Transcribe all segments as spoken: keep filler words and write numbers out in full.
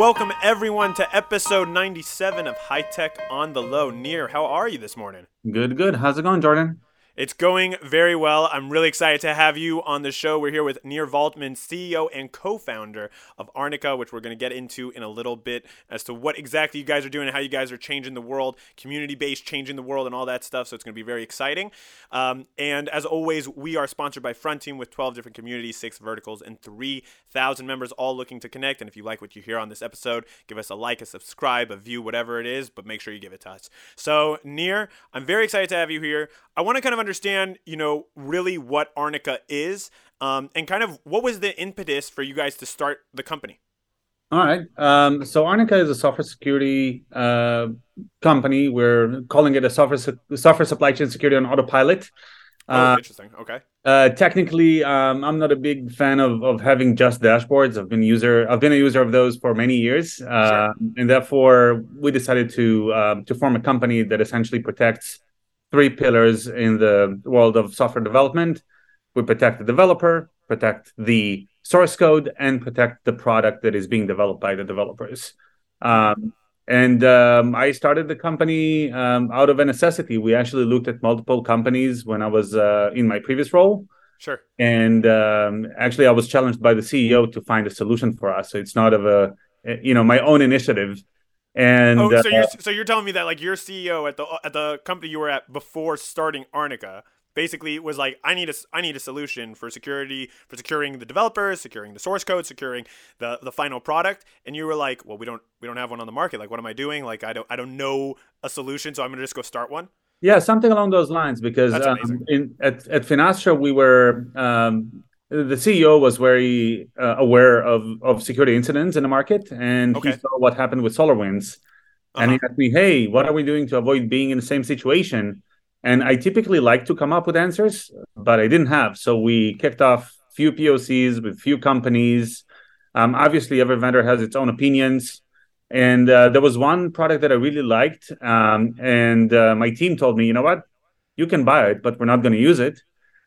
welcome everyone to episode ninety-seven of High Tech on the Low. Nir, how are you this morning? Good, good. How's it going, Jordan? It's going very well. I'm really excited to have you on the show. We're here with Nir Valtman, C E O and co-founder of Arnica, which we're going to get into in a little bit as to what exactly you guys are doing and how you guys are changing the world, community-based, changing the world and all that stuff. So it's going to be very exciting. Um, and as always, we are sponsored by Frontteam with twelve different communities, six verticals, and three thousand members all looking to connect. And if you like what you hear on this episode, give us a like, a subscribe, a view, whatever it is, but make sure you give it to us. So Nir, I'm very excited to have you here. I want to kind of understand, you know, really what Arnica is, um, and kind of what was the impetus for you guys to start the company? All right. Um, so Arnica is a software security uh, company. We're calling it a software su- software supply chain security on autopilot. Oh, Uh, interesting. Okay. uh, technically, um, I'm not a big fan of of having just dashboards. I've been user I've been a user of those for many years, uh, Sure. and therefore we decided to um, to form a company that essentially protects three pillars in the world of software development. We protect the developer, protect the source code, and protect the product that is being developed by the developers. Um, and um, I started the company um, out of a necessity. We actually looked at multiple companies when I was uh, in my previous role. Sure. And um, actually, I was challenged by the C E O to find a solution for us. So it's not of a, you know, my own initiative. And Oh, uh, so you're so you're telling me that like your C E O at the at the company you were at before starting Arnica basically was like, I need a I need a solution for security, for securing the developers, securing the source code, securing the the final product, and you were like, well, we don't we don't have one on the market. Like, what am I doing? Like, I don't I don't know a solution, so I'm gonna just go start one. yeah, something along those lines. Because That's um, amazing. in at at Finastra, we were um, the C E O was very uh, aware of of security incidents in the market, and he Okay. saw what happened with SolarWinds, Uh and he huh. asked me, "Hey, what are we doing to avoid being in the same situation?" And I typically like to come up with answers, but I didn't have. So we kicked off few P O Cs with few companies. Um, obviously, every vendor has its own opinions. And uh, there was one product that I really liked. Um, and uh, my team told me, you know what? You can buy it, but we're not going to use it.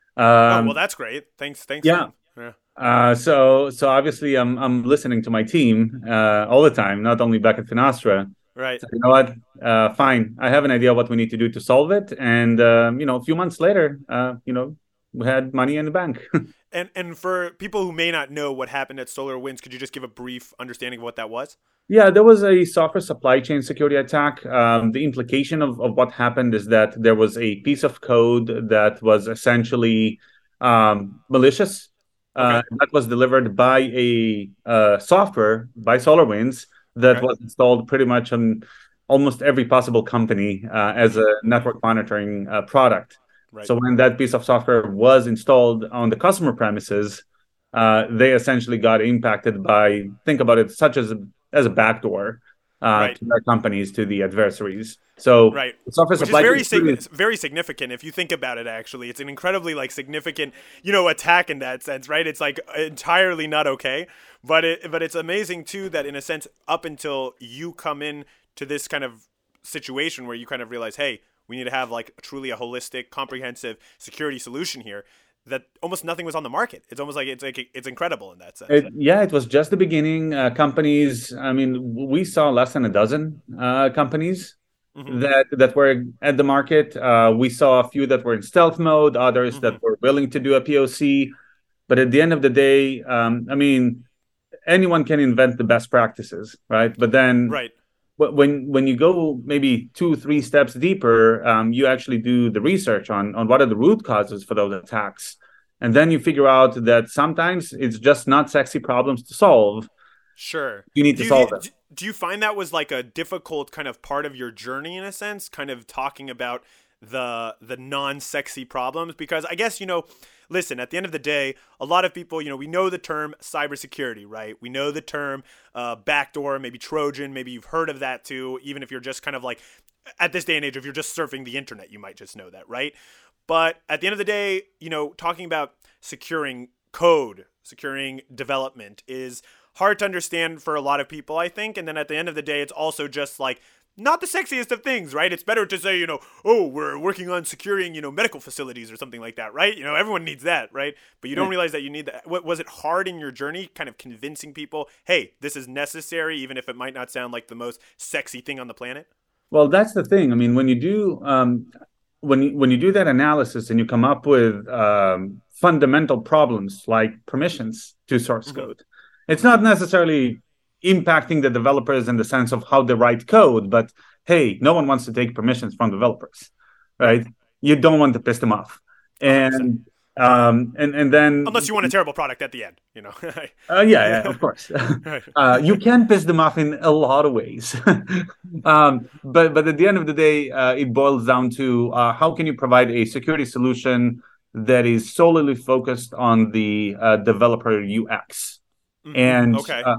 Oh well, Um, that's great. Thanks. Thanks for yeah. yeah. Uh, so so obviously I'm I'm listening to my team uh, all the time, not only back at Finastra. Right. So you know what? Uh, fine. I have an idea what we need to do to solve it. And um, you know, a few months later, uh, you know, we had money in the bank. And and for people who may not know what happened at SolarWinds, could you just give a brief understanding of what that was? Yeah, there was a software supply chain security attack. Um, the implication of, of what happened is that there was a piece of code that was essentially um, malicious, uh, Okay. that was delivered by a uh, software by SolarWinds that Okay. was installed pretty much on almost every possible company uh, as a network monitoring uh, product. Right. So when that piece of software was installed on the customer premises, uh, they essentially got impacted by, think about it, such as a as a backdoor uh, Right. to their companies, to the adversaries. So Right. the software Which is supply chain very security sig- very significant if you think about it. Actually, it's an incredibly like significant, you know, attack in that sense, right? It's like entirely not okay, but it but it's amazing too that in a sense, up until you come in to this kind of situation where you kind of realize, hey, we need to have like truly a holistic, comprehensive security solution here. That almost nothing was on the market. It's almost like it's like it's incredible in that sense. It, yeah, it was just the beginning. Uh, companies, I mean, we saw less than a dozen uh, companies Mm-hmm. that that were at the market. Uh, we saw a few that were in stealth mode, others Mm-hmm. that were willing to do a P O C. But at the end of the day, um, I mean, anyone can invent the best practices, right? But then Right. when when you go maybe two, three steps deeper, um, you actually do the research on on what are the root causes for those attacks, and then you figure out that sometimes it's just not sexy problems to solve. Sure. You need Do to you solve them. do you find that was like a difficult kind of part of your journey in a sense, kind of talking about the the non-sexy problems? Because I guess, you know, listen, at the end of the day, a lot of people, you know, we know the term cybersecurity, right? We know the term uh, backdoor, maybe Trojan, maybe you've heard of that too, even if you're just kind of like at this day and age, if you're just surfing the internet, you might just know that, right? But at the end of the day, you know, talking about securing code, securing development is hard to understand for a lot of people, I think. And then at the end of the day, it's also just like not the sexiest of things, right? It's better to say, you know, oh, we're working on securing, you know, medical facilities or something like that, right? You know, everyone needs that, right? But you don't realize that you need that. What was it hard in your journey, kind of convincing people, hey, this is necessary, even if it might not sound like the most sexy thing on the planet? Well, that's the thing. I mean, when you do um, when you, when you do that analysis and you come up with um, fundamental problems like permissions to source mm-hmm. code, it's not necessarily impacting the developers in the sense of how they write code, but hey, no one wants to take permissions from developers, right? You don't want to piss them off, and um, and and then unless you want a terrible product at the end, you know. uh, yeah, yeah, of course. uh, you can piss them off in a lot of ways, um, but but at the end of the day, uh, it boils down to uh, how can you provide a security solution that is solely focused on the uh, developer U X, mm-hmm. and okay. Uh,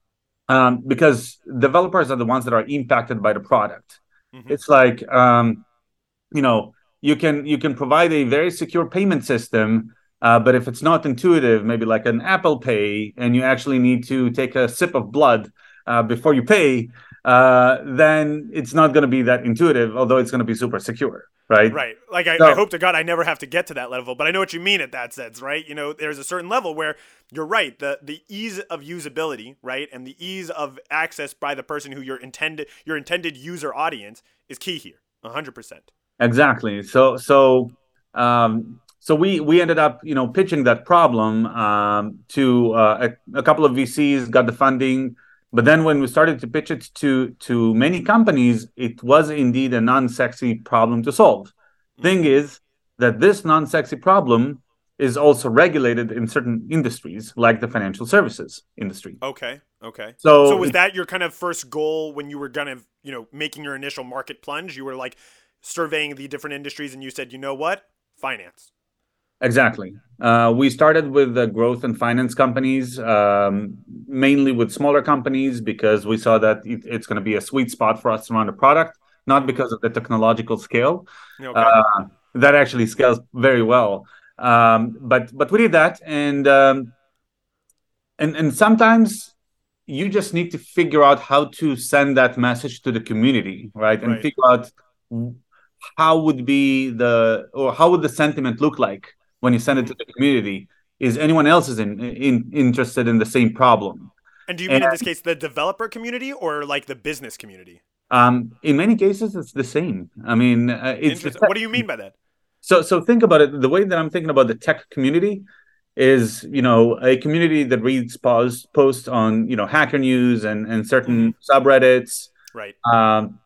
Um, because developers are the ones that are impacted by the product. Mm-hmm. It's like, um, you know, you can you can provide a very secure payment system, uh, but if it's not intuitive, maybe like an Apple Pay, and you actually need to take a sip of blood uh, before you pay, uh, then it's not going to be that intuitive, although it's going to be super secure. Right. Right. Like, I, so, I hope to God I never have to get to that level, but I know what you mean at that sense, right? You know, there's a certain level where you're right. The the ease of usability, right, and the ease of access by the person who your intended your intended user audience is key here, one hundred percent. Exactly. So so um, so we we ended up, you know, pitching that problem um, to uh, a, a couple of V Cs, got the funding. But then when we started to pitch it to to many companies, it was indeed a non-sexy problem to solve. Mm-hmm. Thing is that this non-sexy problem is also regulated in certain industries, like the financial services industry. Okay, okay. So, so was that your kind of first goal when you were kind of, you know, making your initial market plunge? You were like surveying the different industries and you said, you know what? Finance. Exactly. Uh, we started with the growth and finance companies, um, mainly with smaller companies, because we saw that it, it's going to be a sweet spot for us to run a product, not because of the technological scale. Okay. Uh, that actually scales very well. Um, but but we did that, and um, and and sometimes you just need to figure out how to send that message to the community, right? And right. figure out how would be the or how would the sentiment look like when you send it to the community. Is anyone else is in, in interested in the same problem? And do you mean and, in this case the developer community or like the business community? Um, in many cases, it's the same. I mean, uh, it's the, what do you mean by that? So, so think about it. The way that I'm thinking about the tech community is, you know, a community that reads posts posts on, you know, Hacker News and and certain mm-hmm. subreddits. Right. Um,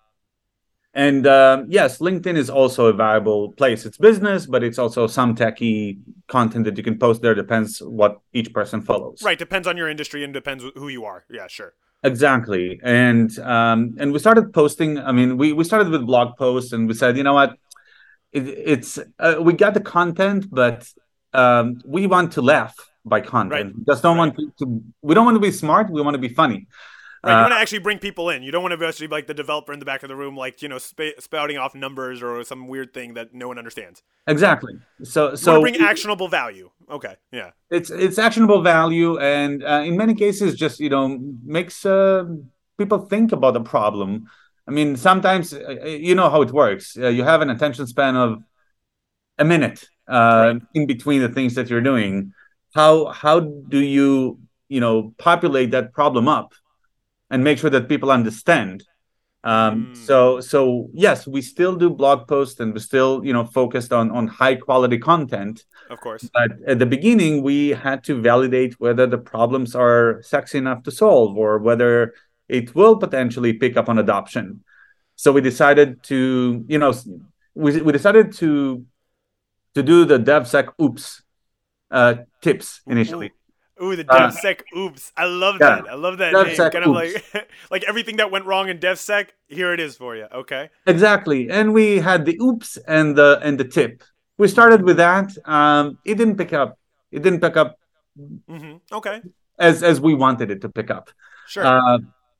And uh, yes, LinkedIn is also a viable place. It's business, but it's also some techie content that you can post there. Depends what each person follows. Right. Depends on your industry and depends who you are. Yeah, sure. Exactly. And um, and we started posting. I mean, we, we started with blog posts and we said, you know what, it, it's uh, we got the content, but um, we want to laugh by content. Right. We just don't right. want to, to. We don't want to be smart. We want to be funny. Right, you want to actually bring people in. You don't want to actually be like the developer in the back of the room, like, you know, sp- spouting off numbers or some weird thing that no one understands. Exactly. So, you so want to bring actionable value. Okay, yeah. It's it's actionable value, and uh, in many cases, just you know, makes uh, people think about the problem. I mean, sometimes uh, you know how it works. Uh, you have an attention span of a minute uh, right. in between the things that you're doing. How how do you you know populate that problem up and make sure that people understand? Um, mm. So, so yes, we still do blog posts and we're still, you know, focused on, on high quality content. Of course. But at the beginning, we had to validate whether the problems are sexy enough to solve or whether it will potentially pick up on adoption. So we decided to, you know, we, we decided to, to do the DevSec oops uh, tips initially. Ooh. Ooh, the DevSec uh, oops. I love yeah. that. I love that DevSec name. Kind of oops. like like everything that went wrong in DevSec, here it is for you. Okay. Exactly. And we had the oops and the and the tip. We started with that. Um, it didn't pick up. It didn't pick up mm-hmm. Okay. as as we wanted it to pick up. Sure. Uh,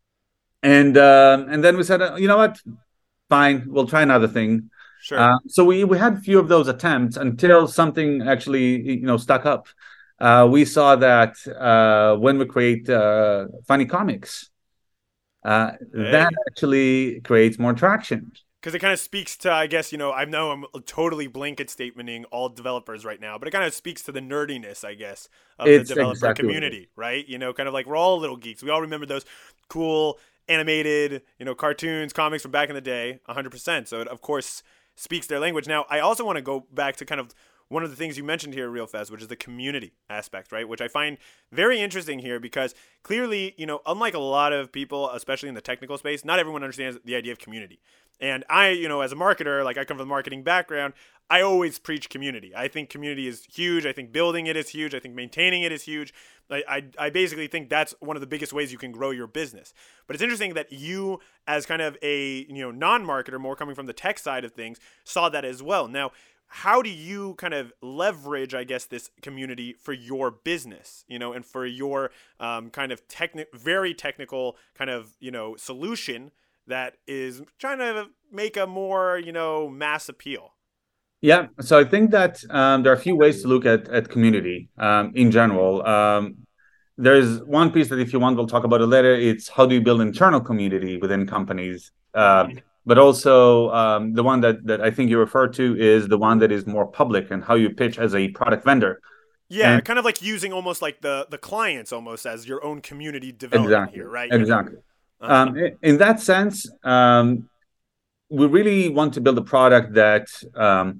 and uh, and then we said, uh, you know what? Fine, we'll try another thing. Sure. Uh, so we we had a few of those attempts until something actually you know stuck up. Uh, we saw that uh, when we create uh, funny comics, uh, Hey. that actually creates more traction. Because it kind of speaks to, I guess, you know, I know I'm totally blanket statementing all developers right now, but it kind of speaks to the nerdiness, I guess, of the It's developer exactly what it is. community, right? You know, kind of like we're all little geeks. We all remember those cool animated, you know, cartoons, comics from back in the day, one hundred percent. So it, of course, speaks their language. Now, I also want to go back to kind of one of the things you mentioned here real fast, which is the community aspect, right? Which I find very interesting here because clearly, you know, unlike a lot of people, especially in the technical space, not everyone understands the idea of community. And I, you know, as a marketer, like I come from a marketing background, I always preach community. I think community is huge. I think building it is huge. I think maintaining it is huge. I, I, I basically think that's one of the biggest ways you can grow your business. But it's interesting that you, as kind of a you know non-marketer, more coming from the tech side of things, saw that as well. Now, how do you kind of leverage, I guess, this community for your business, you know, and for your um, kind of techni- very technical kind of, you know, solution that is trying to make a more, you know, mass appeal? Yeah, so I think that um, there are a few ways to look at at community um, in general. Um, there's one piece that, if you want, we'll talk about it later. It's how do you build internal community within companies. Uh, Mm-hmm. but also um, the one that that I think you refer to is the one that is more public and how you pitch as a product vendor. Yeah, And kind of like using almost like the the clients almost as your own community development exactly, here, right? You know. exactly. Uh-huh. Um, i- in that sense, um, we really want to build a product that um,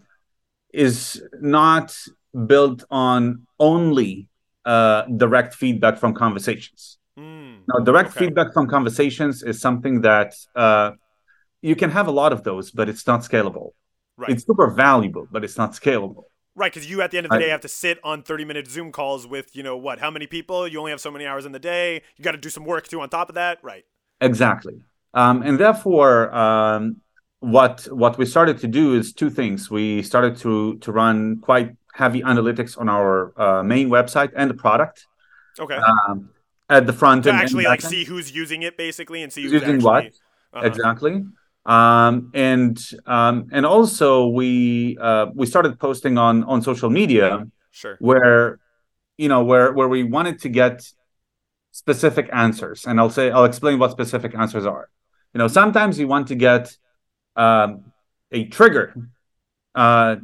is not built on only uh, direct feedback from conversations. Mm. Now, direct Okay. feedback from conversations is something that uh, you can have a lot of those, but it's not scalable. Right. It's super valuable, but it's not scalable. Right, because you at the end of the Right? day have to sit on thirty minute Zoom calls with, you know, what, how many people? You only have so many hours in the day. You got to do some work too on top of that. Right. Exactly. Um, and therefore, um, what what we started to do is two things. We started to to run quite heavy analytics on our uh, main website and the product Okay. um, at the front To end and actually like back end. see who's using it basically and see Who's who's using what actually. Uh huh. exactly? Um, and um, and also we uh, we started posting on on social media Sure. where you know where where we wanted to get specific answers, and I'll say I'll explain what specific answers are. You know, sometimes you want to get um, a trigger uh,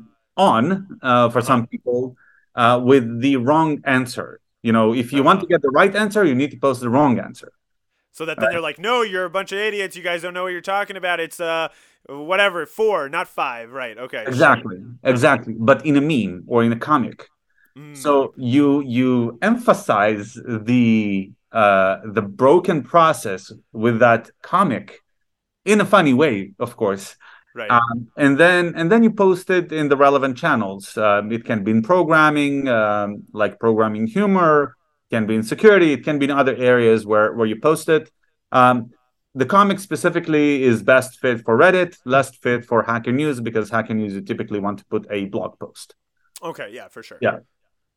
on uh, for Uh huh. some people uh, with the wrong answer. You know, if you Uh want huh. to get the right answer, you need to post the wrong answer. So that then Right? they're like, no, you're a bunch of idiots. You guys don't know what you're talking about. It's uh, whatever, four, not five. Right. Okay. Sure. Exactly, Uh huh. exactly. But in a meme or in a comic, Mm. so you you emphasize the uh, the broken process with that comic in a funny way, of course. Right. Um, and then and then you post it in the relevant channels. Um, it can be in programming, um, like programming humor, it can be in security, it can be in other areas where where you post it. Um, the comic specifically is best fit for Reddit, less fit for Hacker News because Hacker News you typically want to put a blog post. Okay. Yeah, for sure. Yeah.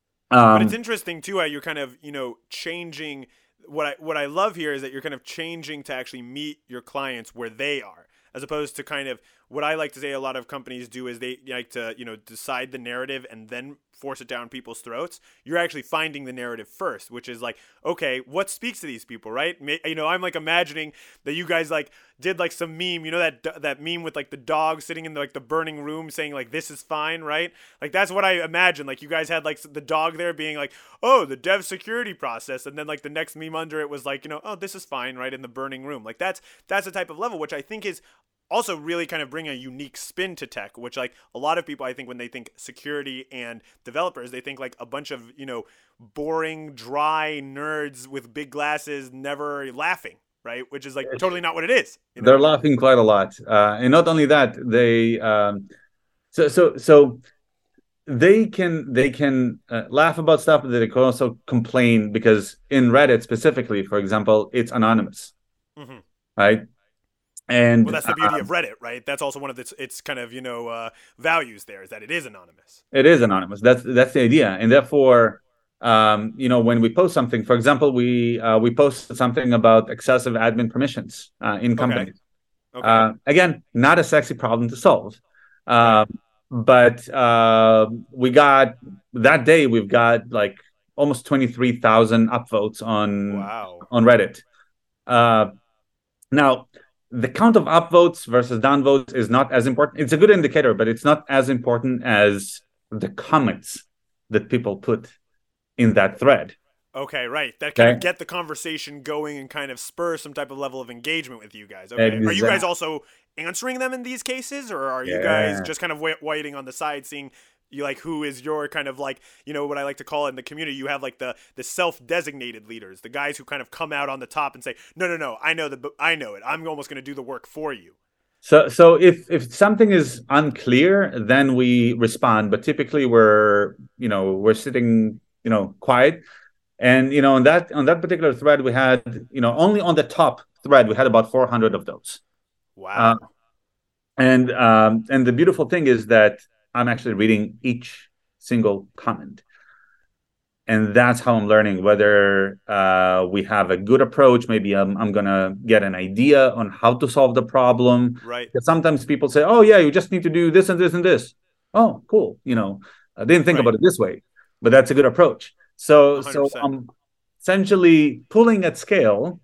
But it's Um, interesting too how you're kind of, you know, changing what I what I love here is that you're kind of changing to actually meet your clients where they are, as opposed to kind of what I like to say a lot of companies do is they like to, you know, decide the narrative and then force it down people's throats. You're actually finding the narrative first, which is like, okay, what speaks to these people, right? You know, I'm like imagining that you guys like did like some meme, you know, that that meme with like the dog sitting in the, like the burning room saying like this is fine, right? Like that's what I imagine. Like you guys had like the dog there being like, oh, the dev security process, and then like the next meme under it was like, you know, oh, this is fine, right, in the burning room. Like that's that's the type of level which I think is also really kind of bring a unique spin to tech, which like a lot of people I think when they think security and developers, they think like a bunch of, you know, boring, dry nerds with big glasses never laughing, right? Which is like totally not what it is, you they're know? laughing quite a lot, uh, and not only that, they um, so so so they can they can uh, laugh about stuff, but they can also complain because in Reddit specifically, for example, it's anonymous, Mm-hmm. right? Well, And that's the beauty of Reddit, right? That's also one of its its kind of, you know, uh, values there is that it is anonymous. it is anonymous. That's that's the idea, and therefore, um, you know, when we post something, for example, we uh, we posted something about excessive admin permissions uh, in Okay. companies. Okay. Uh, again, not a sexy problem to solve, Right. um, but uh, we got that day we've got like almost twenty three thousand upvotes on Wow. on Reddit. Uh, Now, the count of upvotes versus downvotes is not as important. It's a good indicator, but it's not as important as the comments that people put in that thread. Okay, right. That kind Okay. of get the conversation going and kind of spur some type of level of engagement with you guys. Okay. Are you guys Exactly. also answering them in these cases, or are you guys Yeah. just kind of wait- waiting on the side, seeing you like who is your kind of like, you know, what I like to call it in the community? You have like the the self-designated leaders, the guys who kind of come out on the top and say, no, no, no, I know the I know it. I'm almost going to do the work for you. So, so if if something is unclear, then we respond. But typically, we're you know we're sitting you know quiet, and you know on that on that particular thread, we had you know only on the top thread we had about four hundred of those. Uh, Wow. and um, and the beautiful thing is that I'm actually reading each single comment, and that's how I'm learning whether uh, we have a good approach. Maybe I'm I'm gonna get an idea on how to solve the problem. Right. Because sometimes people say, "Oh yeah, you just need to do this and this and this." Oh, cool. You know, I didn't think Right. about it this way, but that's a good approach. So so one hundred percent. I'm essentially pulling at scale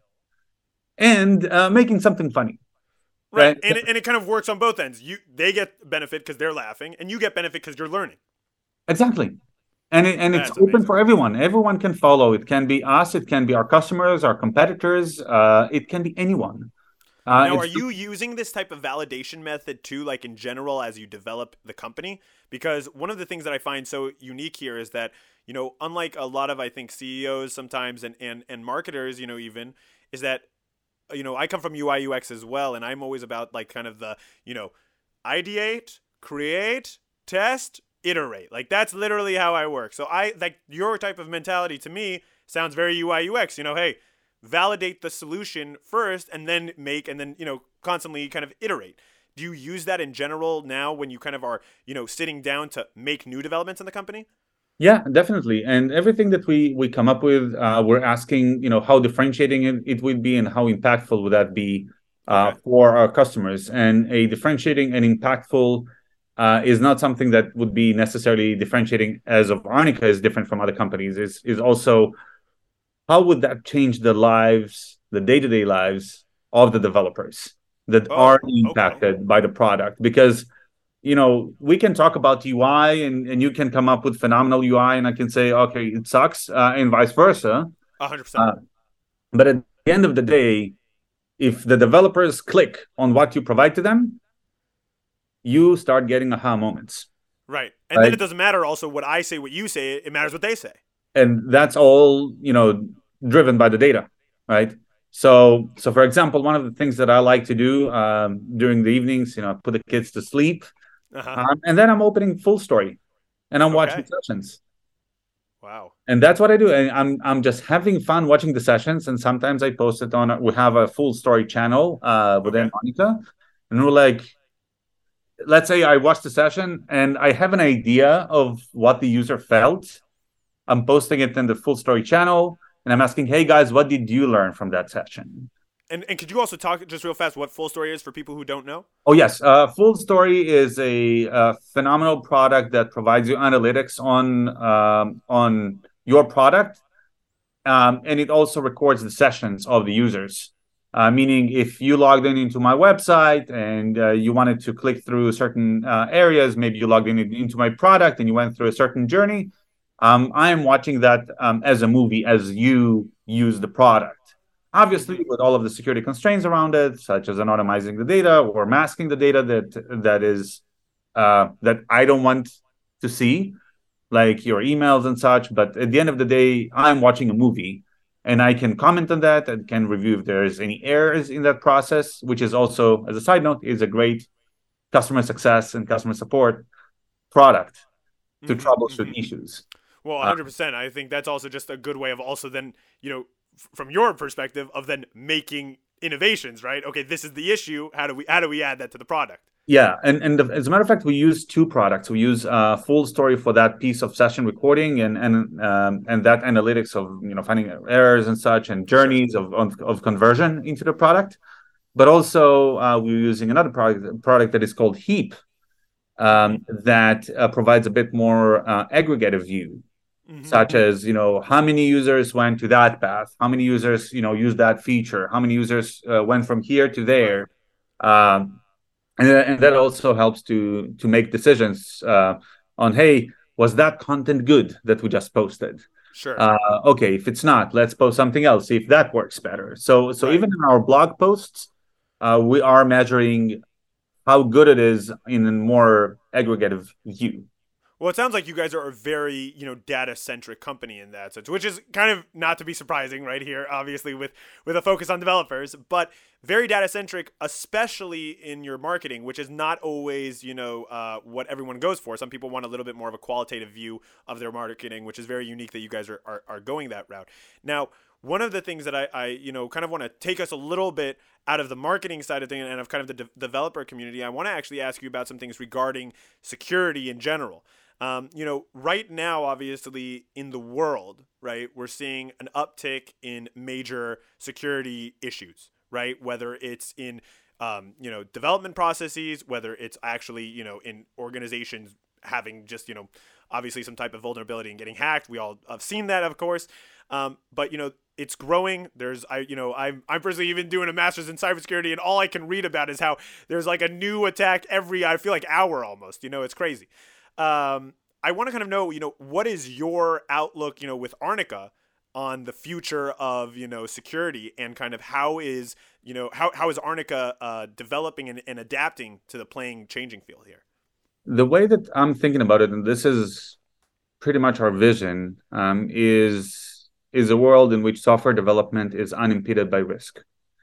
and uh, making something funny, Right. right? And it, and it kind of works on both ends. You they get benefit because they're laughing, and you get benefit because you're learning. Exactly. And it, and it's That's open amazing. for everyone. Everyone can follow. It can be us. It can be our customers, our competitors. Uh, it can be anyone. Uh, Now, are it's you using this type of validation method too, like in general, as you develop the company? Because one of the things that I find so unique here is that, you know, unlike a lot of, I think, C E Os sometimes and, and, and marketers, you know, even, is that, you know, I come from U I U X as well, and I'm always about like kind of the, you know, ideate, create, test, iterate. Like that's literally how I work. So I like your type of mentality to me sounds very U I U X. You know, hey, validate the solution first and then make and then, you know, constantly kind of iterate. Do you use that in general now when you kind of are, you know, sitting down to make new developments in the company? Yeah, definitely. And everything that we we come up with, uh, we're asking, you know, how differentiating it, it would be and how impactful would that be uh, Okay. for our customers. And a differentiating and impactful uh, is not something that would be necessarily differentiating as of Arnica is different from other companies. Is is also how would that change the lives, the day-to-day lives of the developers that are Oh, okay. impacted by the product? Because you know we can talk about U I and, and you can come up with phenomenal U I and I can say okay it sucks uh, and vice versa. one hundred percent. Uh, but at the end of the day, if the developers click on what you provide to them, you start getting aha moments, Right. And then right? it doesn't matter also what I say, what you say, it matters what they say. And that's all you know driven by the data, right? So so for example, one of the things that I like to do um, during the evenings, you know put the kids to sleep, Uh-huh. um, and then I'm opening full story and I'm watching Okay. sessions, Wow. and that's what I do. And i'm i'm just having fun watching the sessions, and sometimes I post it on we have a full story channel uh, within Okay. Monica, and we're like, let's say I watched the session and I have an idea of what the user felt. I'm posting it in the full story channel and I'm asking, hey guys, what did you learn from that session? And and could you also talk just real fast what full story is for people who don't know? Oh, yes. Uh, full story is a, a phenomenal product that provides you analytics on, um, on your product. Um, and it also records the sessions of the users. Uh, meaning, if you logged in into my website and uh, you wanted to click through certain uh, areas, maybe you logged in into my product and you went through a certain journey, um, I am watching that um, as a movie as you use the product. Obviously, Mm-hmm. with all of the security constraints around it, such as anonymizing the data or masking the data that that is uh, that I don't want to see, like your emails and such. But at the end of the day, I'm watching a movie and I can comment on that and can review if there's any errors in that process, which is also, as a side note, is a great customer success and customer support product to Mm-hmm. troubleshoot Mm-hmm. issues. Well, Uh, one hundred percent. I think that's also just a good way of also then, you know, f- from your perspective of then making innovations, right? Okay, this is the issue. How do we how do we add that to the product? Yeah, and and the, as a matter of fact, we use two products. We use uh, Full Story for that piece of session recording and and um, and that analytics of you know finding errors and such and Sure. journeys of of, of conversion into the product. But also uh, we're using another product product that is called Heap Mm-hmm. um, that uh, provides a bit more uh, aggregative view Mm-hmm. such as, you know, how many users went to that path, how many users, you know, used that feature, how many users uh, went from here to Right. there. Um, and, and that also helps to to make decisions uh, on, hey, was that content good that we just posted? Sure. Uh, okay, if it's not, let's post something else, see if that works better. So so Right. even in our blog posts, uh, we are measuring how good it is in a more aggregative view. Well, it sounds like you guys are a very, you know, data-centric company in that sense, which is kind of not to be surprising right here, obviously, with with a focus on developers, but very data-centric, especially in your marketing, which is not always, you know, uh, what everyone goes for. Some people want a little bit more of a qualitative view of their marketing, which is very unique that you guys are, are, are going that route. Now, one of the things that I, I you know, kind of want to take us a little bit out of the marketing side of things and of kind of the de- developer community, I want to actually ask you about some things regarding security in general. Um, you know, right now, obviously, in the world, right, we're seeing an uptick in major security issues, right? Whether it's in, um, you know, development processes, whether it's actually, you know, in organizations having just, you know, obviously some type of vulnerability and getting hacked. We all have seen that, of course. Um, but, you know, it's growing. There's, I, you know, I'm, I'm personally even doing a master's in cybersecurity, and all I can read about is how there's like a new attack every, I feel like, hour almost. You know, it's crazy. Um, I want to kind of know, you know, what is your outlook, you know, with Arnica on the future of, you know, security, and kind of how is, you know, how, how is Arnica uh, developing and, and adapting to the playing changing field here? The way that I'm thinking about it, and this is pretty much our vision, um, is is a world in which software development is unimpeded by risk.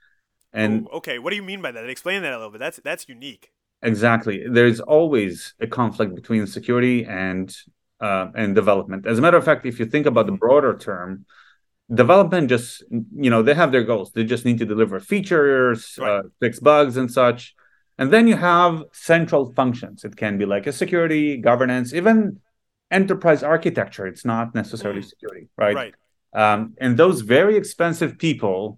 Oh, And okay. What do you mean by that? Explain that a little bit. That's that's unique. exactly, there's always a conflict between security and uh, and development. As a matter of fact, if you think about the Mm-hmm. broader term, development just, you know, they have their goals. They just need to deliver features, Right. uh, fix bugs and such. And then you have central functions. It can be like a security, governance, even enterprise architecture. It's not necessarily Mm. security, right? Right. Um, and those very expensive people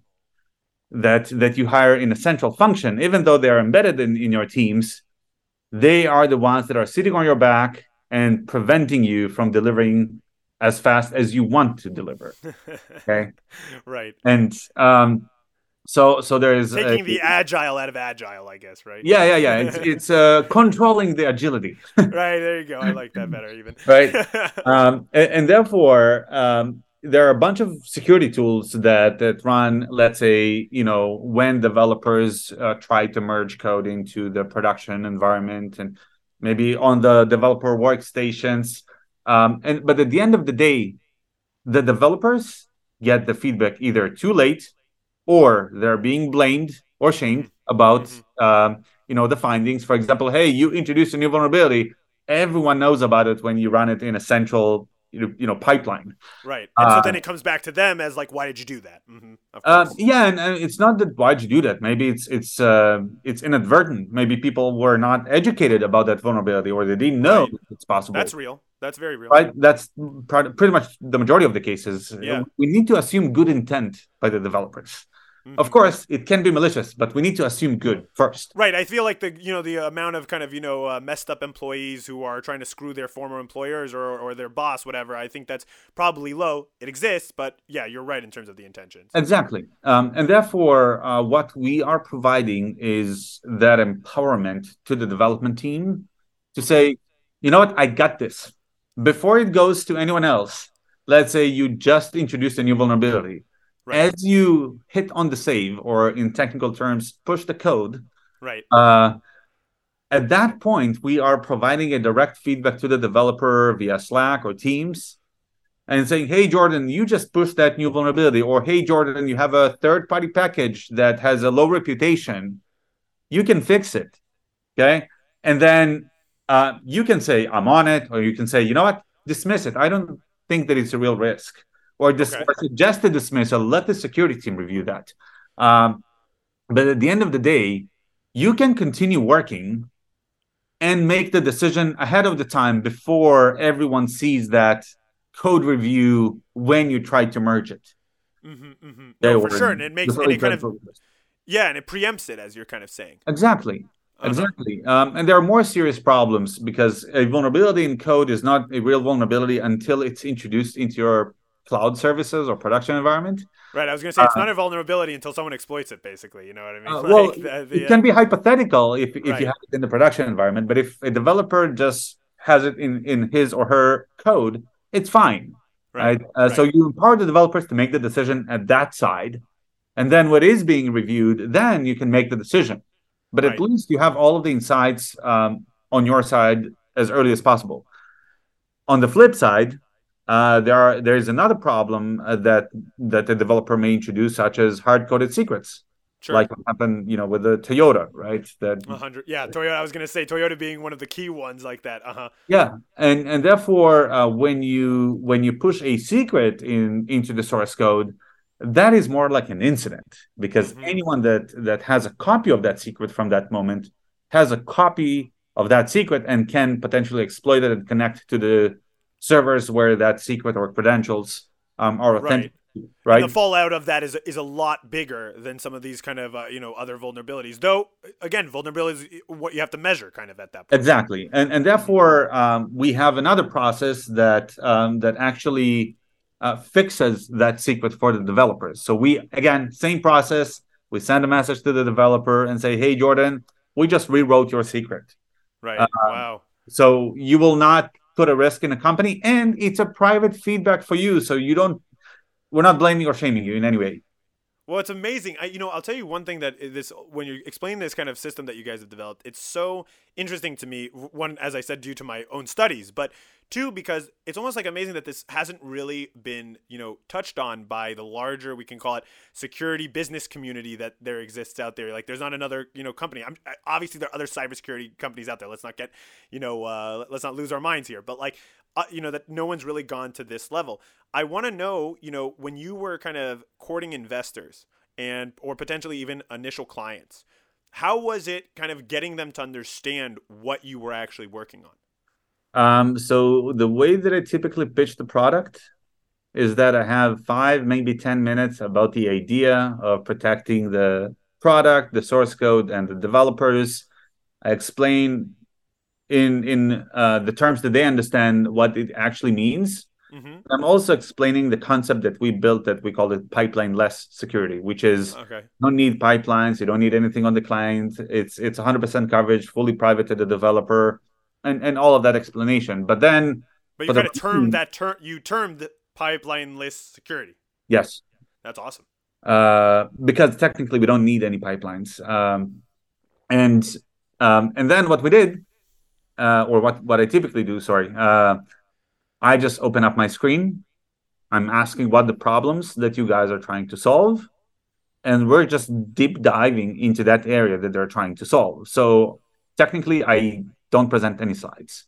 that that you hire in a central function, even though they are embedded in, in your teams, they are the ones that are sitting on your back and preventing you from delivering as fast as you want to deliver. Okay. Right. And um, so so there is a, Taking the agile out of agile, I guess, right? yeah, yeah, yeah. It's it's uh, controlling the agility, Right, there you go. I like that better even. right? Um, and, and therefore, um, there are a bunch of security tools that that run. Let's say, you know, when developers uh, try to merge code into the production environment, and maybe on the developer workstations. Um, and but at the end of the day, the developers get the feedback either too late, or they're being blamed or Mm-hmm. shamed about Mm-hmm. um, you know, the findings. For example, hey, you introduced a new vulnerability. Everyone knows about it when you run it in a central, you know, pipeline. Right. And so Uh, then it comes back to them as like, why did you do that? Mm-hmm. Of uh, course. yeah, and, and it's not that why'd you do that. Maybe it's it's uh, it's inadvertent. Maybe people were not educated about that vulnerability, or they didn't know Right. it's possible. That's real. That's very real. Right? That's pretty much the majority of the cases. Yeah. We need to assume good intent by the developers. Of Mm-hmm. course, it can be malicious, but we need to assume good first. Right. I feel like the you know the amount of kind of you know uh, messed up employees who are trying to screw their former employers or or their boss, whatever. I think that's probably low. It exists, but yeah, you're right in terms of the intentions. Exactly. Um, and therefore, uh, what we are providing is that empowerment to the development team to Mm-hmm. say, you know what, I got this. Before it goes to anyone else, let's say you just introduced a new vulnerability. Right. As you hit on the save, or in technical terms, push the code, Right. uh, at that point, we are providing a direct feedback to the developer via Slack or Teams, and saying, hey, Jordan, you just pushed that new vulnerability. Or, hey, Jordan, you have a third-party package that has a low reputation. You can fix it, okay? And then uh, you can say, I'm on it. Or you can say, you know what, dismiss it. I don't think that it's a real risk. Or, dis- Okay. or suggest a dismissal. Let the security team review that. Um, but at the end of the day, you can continue working and make the decision ahead of the time before everyone sees that code review when you try to merge it. Mm-hmm, mm-hmm. They No, for were sure, and it makes and before it you try kind to of focus. yeah, and it preempts it as you're kind of saying. Exactly. Uh-huh. Exactly. Um, and there are more serious problems because a vulnerability in code is not a real vulnerability until it's introduced into your cloud services or production environment. Right. I was going to say it's Uh, not a vulnerability until someone exploits it. Basically, you know what I mean? uh, well, Like the, it the uh, can be hypothetical if, if you right, have it in the production environment, but if a developer just has it in, in his or her code, it's fine. right, Right? Uh, so right, you empower the developers to make the decision at that side. And then what is being reviewed, then you can make the decision. But at right. least you have all of the insights um, on your side as early as possible. On the flip side, uh, there are there is another problem uh, that that the developer may introduce, such as hard coded secrets, Sure. like what happened, you know, with the Toyota, right? That A hundred. Yeah, Toyota. I was going to say Toyota being one of the key ones like that. Uh huh. yeah, and and therefore, uh, when you when you push a secret in into the source code, that is more like an incident because Mm-hmm. anyone that that has a copy of that secret from that moment has a copy of that secret and can potentially exploit it and connect to the servers where that secret or credentials um, are Right. authentic, And the right? fallout of that is is a lot bigger than some of these kind of uh, you know other vulnerabilities. Though again, vulnerabilities is what you have to measure kind of at that point. Exactly, and and Mm-hmm. therefore um, we have another process that um, that actually uh, fixes that secret for the developers. So we again same process. We send a message to the developer and say, "Hey, Jordan, we just rewrote your secret. Uh, Right. Wow. so you will not put a risk in the company, and it's a private feedback for you. So you don't. We're not blaming or shaming you in any way." Well, it's amazing. I, you know, I'll tell you one thing that this when you explain this kind of system that you guys have developed, it's so interesting to me. One, as I said, due to my own studies, but two, because it's almost like amazing that this hasn't really been, you know, touched on by the larger, we can call it security business community that there exists out there. Like, there's not another, you know, company. I'm obviously there are other cybersecurity companies out there. Let's not get, you know, uh, let's not lose our minds here. But like, uh, you know, that no one's really gone to this level. I want to know, you know, when you were kind of courting investors and or potentially even initial clients, how was it kind of getting them to understand what you were actually working on? Um, so the way that I typically pitch the product is that I have five, maybe ten minutes about the idea of protecting the product, the source code, and the developers. I explain in in uh, the terms that they understand what it actually means. Mm-hmm. I'm also explaining the concept that we built that we call it pipeline-less security, which is Okay. you don't need pipelines, you don't need anything on the client. It's it's one hundred percent coverage, fully private to the developer, and and all of that explanation. But then But you for the kind of termed that term, you termed pipeline list security. yes, That's awesome. uh, because technically we don't need any pipelines. Um, and um, and then what we did, uh, or what what I typically do, sorry, uh, I just open up my screen. I'm asking what the problems that you guys are trying to solve, and we're just deep diving into that area that they're trying to solve. So technically, I don't present any slides.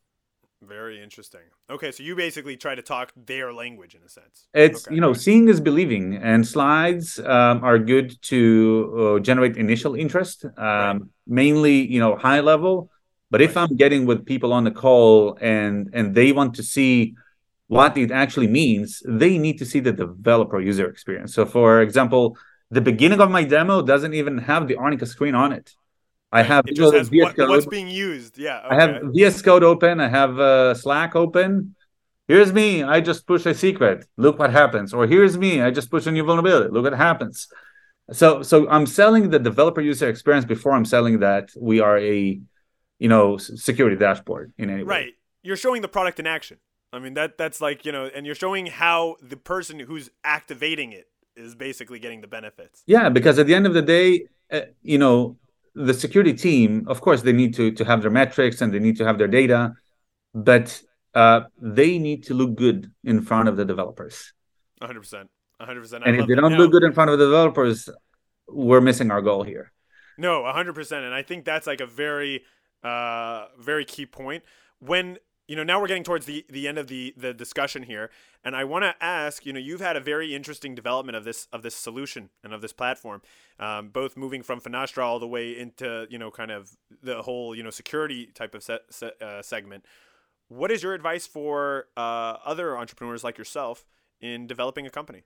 Very interesting. Okay, so you basically try to talk their language in a sense. It's Okay. you know seeing is believing, and slides um, are good to uh, generate initial interest, Right. um, mainly you know high level. But if Right. I'm getting with people on the call and and they want to see what it actually means, they need to see the developer user experience. So, for example, the beginning of my demo doesn't even have the Arnica screen on it. I Right. have It just has V S what what's Code. being used. Yeah. I have Okay. V S Code open. I have uh, Slack open. Here's me. I just push a secret. Look what happens. Or here's me. I just push a new vulnerability. Look what happens. So, so I'm selling the developer user experience before I'm selling that we are a, you know, security dashboard in any way. Right. You're showing the product in action. I mean that that's like, you know, and you're showing how the person who's activating it is basically getting the benefits. Yeah, because at the end of the day, uh, you know, the security team, of course, they need to to have their metrics and they need to have their data, but uh, they need to look good in front of the developers. one hundred percent. one hundred percent. I And if love they that. don't look Now, good in front of the developers, we're missing our goal here. no, one hundred percent. And I think that's like a very uh very key point when you know now we're getting towards the the end of the the discussion here, and I want to ask, you know, you've had a very interesting development of this of this solution and of this platform, um, both moving from Finastra all the way into, you know, kind of the whole, you know, security type of set, set, uh, segment. What is your advice for uh, other entrepreneurs like yourself in developing a company?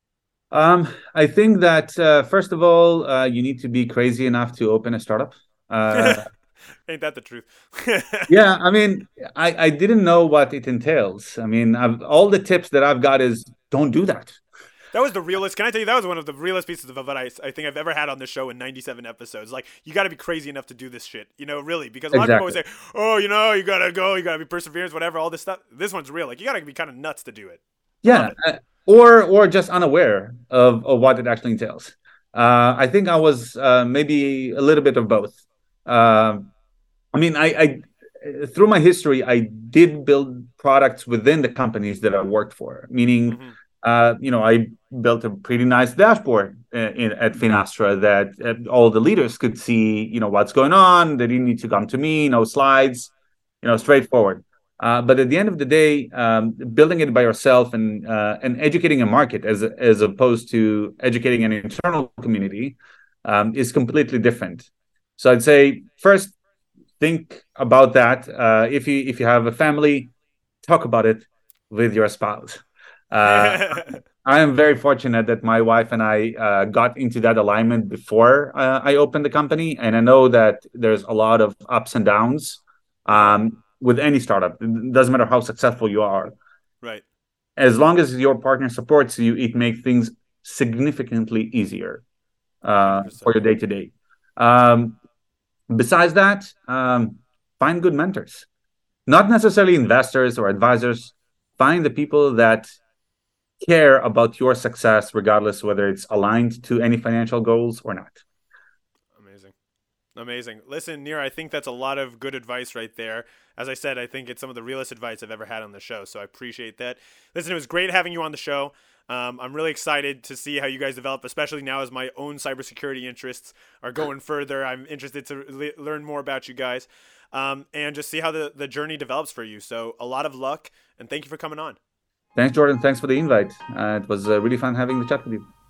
Um, I think that uh, first of all, uh, you need to be crazy enough to open a startup. Uh, Ain't that the truth? yeah, I mean, I, I didn't know what it entails. I mean, I've, all the tips that I've got is don't do that. That was the realest. Can I tell you that was one of the realest pieces of advice I think I've ever had on this show in ninety-seven episodes. Like, you got to be crazy enough to do this shit, you know, really, because a lot Exactly. of people always say, "Oh, you know, you gotta go, you gotta be perseverance, whatever, all this stuff." This one's real. Like, you gotta be kind of nuts to do it. I love Yeah, it. uh, or or just unaware of, of what it actually entails. Uh, I think I was uh, maybe a little bit of both. Um I mean, I, I through my history, I did build products within the companies that I worked for. Meaning, Mm-hmm. uh, you know, I built a pretty nice dashboard uh, in, at Finastra that uh, all the leaders could see, you know, what's going on. They didn't need to come to me, no slides, you know, straightforward. Uh, but at the end of the day, um, building it by yourself and uh, and educating a market as as opposed to educating an internal community um, is completely different. So I'd say first think about that. Uh, if you if you have a family, talk about it with your spouse. Uh, I am very fortunate that my wife and I uh, got into that alignment before uh, I opened the company, and I know that there's a lot of ups and downs uh-huh. um, with any startup. It doesn't matter how successful you are. Right. As long as your partner supports you, it makes things significantly easier uh, for one hundred percent. your day to day. Um Besides that, um, find good mentors, not necessarily investors or advisors. Find the people that care about your success, regardless whether it's aligned to any financial goals or not. Amazing. Amazing. Listen, Nir, I think that's a lot of good advice right there. As I said, I think it's some of the realest advice I've ever had on the show, so I appreciate that. Listen, it was great having you on the show. Um, I'm really excited to see how you guys develop, especially now as my own cybersecurity interests are going further. I'm interested to le- learn more about you guys um, and just see how the, the journey develops for you. So, a lot of luck, and thank you for coming on. Thanks, Jordan. Thanks for the invite. Uh, it was uh, really fun having the chat with you.